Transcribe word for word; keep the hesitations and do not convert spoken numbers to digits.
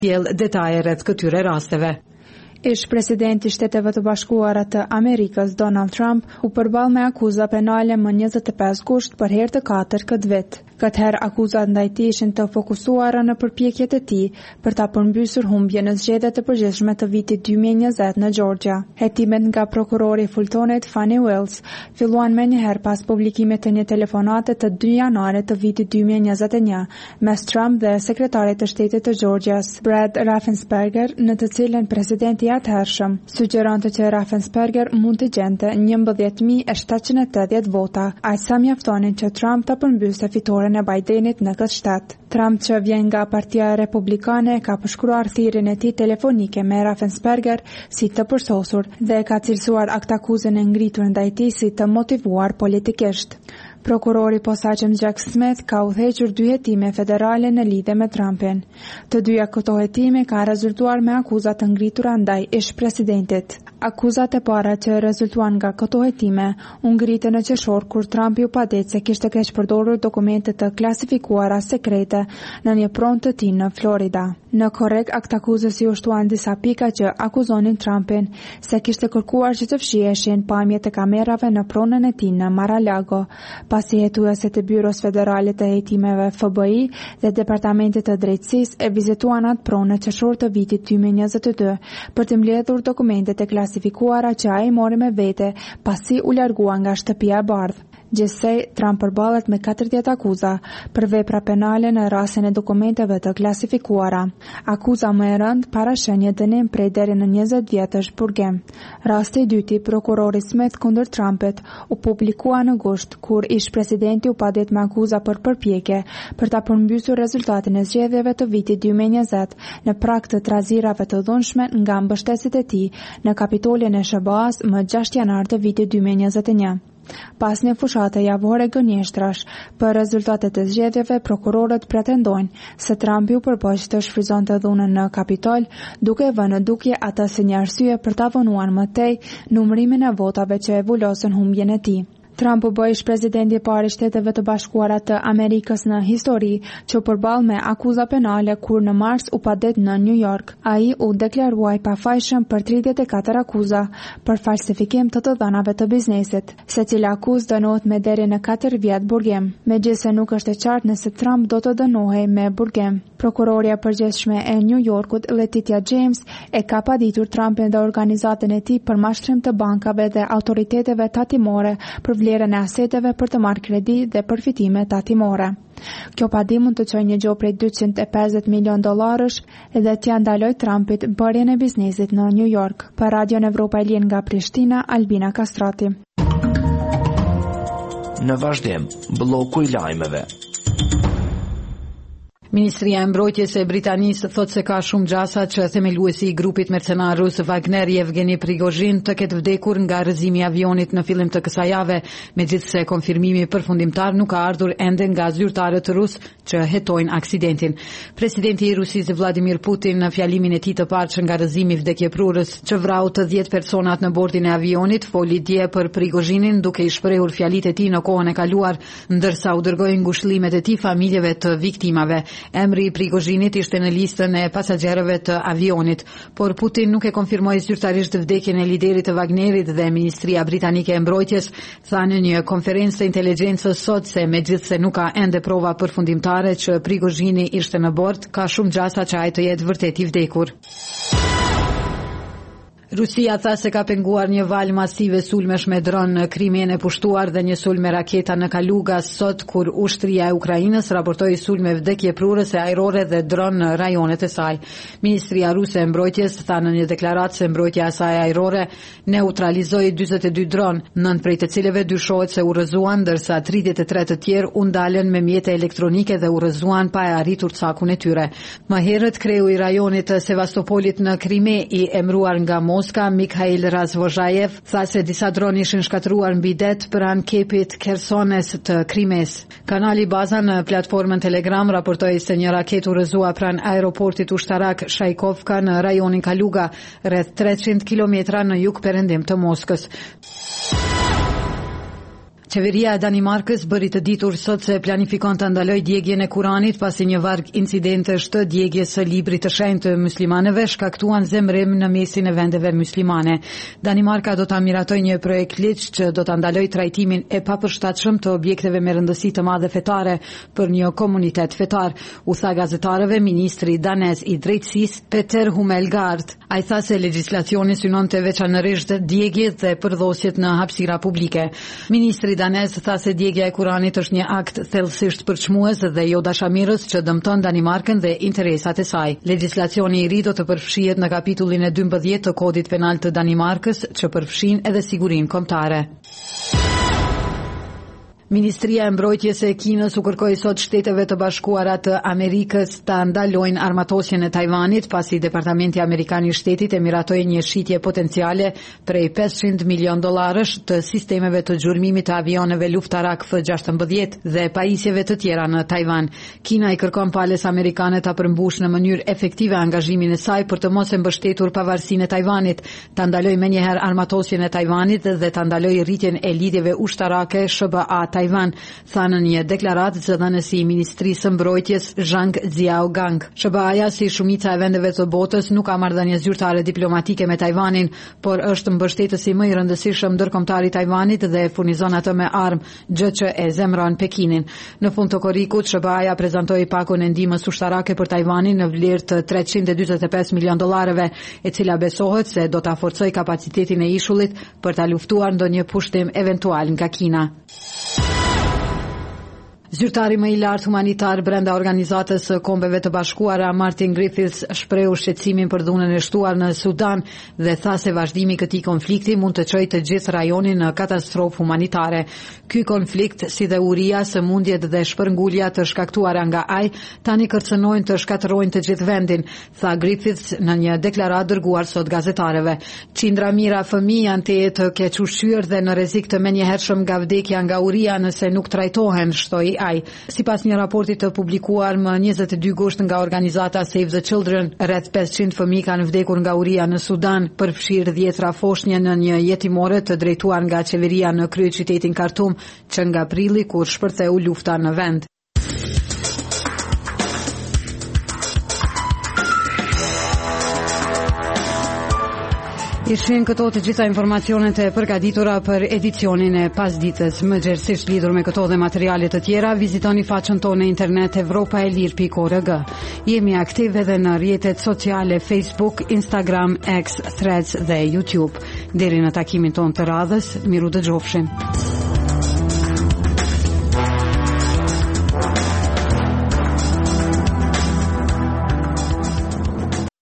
sjell detaje rreth këtyre rasteve. Ish presidenti i Shteteve të Bashkuara të Amerikës Donald Trump u përball me akuza penale më njëzet e pesë gusht për herë të katërt këtë vit. Këtë herë akuzat ndaj tij ishin të fokusuara në përpjekjet e tij për ta përmbysur humbjen në zgjedhjet e përgjithshme të vitit dy mijë e njëzet në Georgia. Hetimet nga prokurori i Fultonit Fani Willis filluan menjëherë pas publikimit të një telefonate të dy janarit të vitit dy mijë e njëzet e një mes Trump dhe sekretarit të shtetit të Georgias Brad Raffensperger, në të cilën presidenti i atëhershëm sugjeronte që Raffensperger mund të gjente njëmbëdhjetë mijë e shtatëqind e tetëdhjetë vota, aq sa mjaftonin që Trump ta përmbyste fitoren e Bidenit në këtë shtat. Trump, që vjen nga Partia Republikane, ka përshkruar thirrjen e tij telefonike me Raffensperger si të përsosur dhe ka cilësuar aktakuzën e ngritur ndaj tij si të motivuar politikisht. Prokurori posaçëm Jack Smith ka udhëhequr dy hetime federale në lidhje me Trumpin. Të dyja këto hetime kanë rezultuar me akuza të ngritura ndaj ish-presidentit. Akuzat e para që rezultuan nga këto hetime u ngritën në qershor kur Trumpi u padet se kishte keq përdorur dokumente të klasifikuara sekrete në një pronë të tij në Florida. Në korrekt aktakuzës i u shtuan disa pika që akuzonin Trumpin se kishte kërkuar që të fshiheshin pamjet e kamerave në pronën e tij në Mar-a-Lago, pasi hetuesit e Byros Federale të Hetimeve F B I dhe Departamentit të Drejtësisë e vizituan atë pronë në qershor të vitit dy mijë e njëzet e dy për të mbledhur dokumentet e klasifikuara që ai mori me vete pasi u largua nga shtëpia e bardhë. Gjithsej, Trump përballet me katërdhjetë akuza për vepra penale në rastin e dokumenteve të klasifikuara. Akuza më e rëndë parashën një dënim prej deri në njëzet vjetësh burgim. Rasti i dyti, prokurori Smith kundër Trumpit, u publikua në gusht kur ish-presidenti u padet me akuza për përpjekje për ta përmbysur rezultatin e zgjedhjeve të vitit dy mijë e njëzet në prag të trazirave të dhunshme nga mbështetësit e tij në Kapitolin e S B A-s më gjashtë janar të vitit dy mijë e njëzet e një. Pas një fushate javore gënjeshtrash për rezultatet e zgjedhjeve, prokurorët pretendojnë se Trumpi u përbëj të shfryzonte dhunën në Kapitol, duke vënë në dukje atë si një arsye për ta vonuar më tej numërimin e votave që e vulosën humbjen e tij. Trump u bë ish-presidenti i parë i Shteteve të Bashkuara të Amerikës në histori që u përball me akuza penale kur në mars u padet në New York. Ai u deklarua i pafajshëm për tridhjetë e katër akuza për falsifikim të të dhënave të biznesit. Secila akuzë dënohet me deri në katër vjet burgim, megjithse nuk është e qartë nëse Trump do të dënohej me burgim. Prokuroria e përgjithshme e New Yorkut, Letitia James, e ka paditur Trumpin dhe organizatën e tij për mashtrim të bankave dhe autoriteteve tatimore për vlerën e aseteve për të marrë kredi dhe përfitime tatimore. Kjo padim mund të çojë një gjop prej dyqind e pesëdhjetë milion dollarësh dhe t'ia ndaloj Trumpit bërjen e biznesit në New York. Për Radion Evropa e Lien nga Prishtina, Albina Kastrati. Në vazhdim, bloku i lajmeve. Ministria e Mbrojtjes e Britanisë thot se ka shumë gjasa që themeluesi i grupit mercenar rus Wagner Yevgeni Prigozhin të ketë vdekur nga rrëzimi i avionit në fillim të kësaj jave, megjithse konfirmimi përfundimtar nuk ka ardhur ende nga zyrtarët rus që hetojnë aksidentin. Presidenti i Rusisë Vladimir Putin në fjalimin e tij të parë nga rrëzimi vdekjeprurës që vrau të dhjetë personat në bordin e avionit, foli dje për Prigozhinin duke i shprehur fjalitë e tij në kohën e kaluar, ndërsa u dërgoi ngushëllimet e tij familjeve të viktimave. Emri i Prigozhinit ishte në listën e pasagerëve të avionit, por Putin nuk e konfirmoi zyrtarisht vdekjen e liderit të Wagnerit dhe Ministria Britanike e Mbrojtjes tha në një konferencë të inteligjencës sot se megjithse nuk ka ende prova përfundimtare që Prigozhini ishte në bord, ka shumë gjasa që ai të jetë vërtet i vdekur. Rusia tha se ka penguar një valë masive sulmesh me dron në Krimen e pushtuar dhe një sulm me raketa në Kaluga sot kur ushtria e Ukrainës raportoi sulme vdekjeprurëse ajrore dhe dron në rajonet e saj. Ministria ruse e mbrojtjes tha në një deklaratë se mbrojtja e saj ajrore neutralizoi dyzet e dy dron, nënt prej të cilëve dyshohet se u rrëzuan, ndërsa tridhjetë e tre të tjerë u ndalën me mjete elektronike dhe u rrëzuan pa e arritur cakun e tyre. Më herët kreu i rajonit Sevastopolit në Krime i emruar nga Moska, Mikhail Razvozhajev, tha se disa droni ishin shkatruar mbi det pranë kepit Khersones të Krimes. Kanali Baza në platformën Telegram raportoi se një raketë u rrëzua pranë aeroportit ushtarak Shajkovka në rajonin Kaluga, rreth treqind kilometra në jug perëndim të Moskës. Qeveria e Danimarkës bëri të ditur sot se planifikon të ndalojë djegjen e Kuranit pasi një varg incidentesh të djegjes së librit të shenjtë të muslimanëve shkaktuan zemrim në mesin e vendeve muslimane. Danimarka do ta miratojë një projekt ligj që do ta ndalojë trajtimin e papërshtatshëm të objekteve me rëndësi të madhe fetare për një komunitet fetar, u tha gazetarëve ministri danez i drejtësisë Peter Hummelgaard. Ai tha se legjislacioni synonte veçanërisht djegjet dhe përdhosjet në hapësira publike. Ministri danez tha se djegja e Kuranit është një akt thellësisht përçmues dhe jo dashamirës që dëmton Danimarkën dhe interesat e saj. Legjislacioni i ri do të përfshihet në kapitullin e dymbëdhjetë të Kodit Penal të Danimarkës, që përfshin edhe sigurinë kombëtare. Ministria e Mbrojtjes e Kinës u kërkoi sot Shteteve të Bashkuara të Amerikës ta ndalojnë armatosjen e Tajvanit pasi Departamenti Amerikan i Shtetit e miratoi një shitje potenciale prej pesëqind milion dollarësh të sistemeve të gjurmimit të avioneve luftarak F gjashtëmbëdhjetë dhe pajisjeve të tjera në Tajvan. Kina i kërkon palës amerikane ta përmbushë në mënyrë efektive angazhimin e saj për të mos e mbështetur pavarësinë e Tajvanit, ta ndalojë menjëherë armatosjen e Tajvanit dhe ta ndalojë rritjen e lidhjeve ushtarake S B A Tajvan, tha në një deklaratë zëdhënësi i Ministrisë së Mbrojtjes Zhang Jiaogang. S B A-ja, si shumica e vendeve të botës, nuk ka marrëdhënie zyrtare diplomatike me Tajvanin, por është mbështetësi më i rëndësishëm ndërkombëtar i Tajvanit dhe furnizon atë me armë, gjë që e zemron Pekinin. Në fund të korrikut, S B A-ja prezantoi pakun e ndihmës ushtarake për Tajvanin në vlerë të treqind e dyzet e pesë milion dollarëve, e cila besohet se do ta forcojë kapacitetin e ishullit për ta luftuar ndonjë pushtim eventual nga Kina. Zyrtari më i lartë humanitar brenda Organizatës së Kombeve të Bashkuara, Martin Griffiths, shprehu shqetësimin për dhunën e shtuar në Sudan dhe tha se vazhdimi i këtij konflikti mund të çojë të gjithë rajonin në katastrofë humanitare. Ky konflikt, si dhe uria, sëmundjet dhe shpërngulja të shkaktuara nga ai, tani kërcënojnë të shkatërrojnë të gjithë vendin, tha Griffiths në një deklaratë dërguar sot gazetarëve. Qindra mijëra fëmijë janë të jetë keq ushqyer dhe në rrezik të menjëhershëm nga vdekja nga uria nëse nuk trajtohen, shtoi ai. Sipas një raporti të publikuar më njëzet e dy gusht nga organizata Save the Children, rreth pesëqind fëmijë kanë vdekur nga uria në Sudan, përfshirë dhjetra foshnjë në një jetimore të drejtuar nga qeveria në kryeqytetin Khartoum, që nga prilli kur shpërtheu lufta në vend. Ishin këto të gjitha informacionet e përgatitura për edicionin e pasdites. Më gjerësisht lidhur me këto dhe materialet të tjera, vizitoni faqen tonë në internet evropa e lir pikë org. Jemi aktiv edhe në rrjetet sociale Facebook, Instagram, X, Threads dhe YouTube. Deri në takimin tonë të radhës, miru dëgjofshim.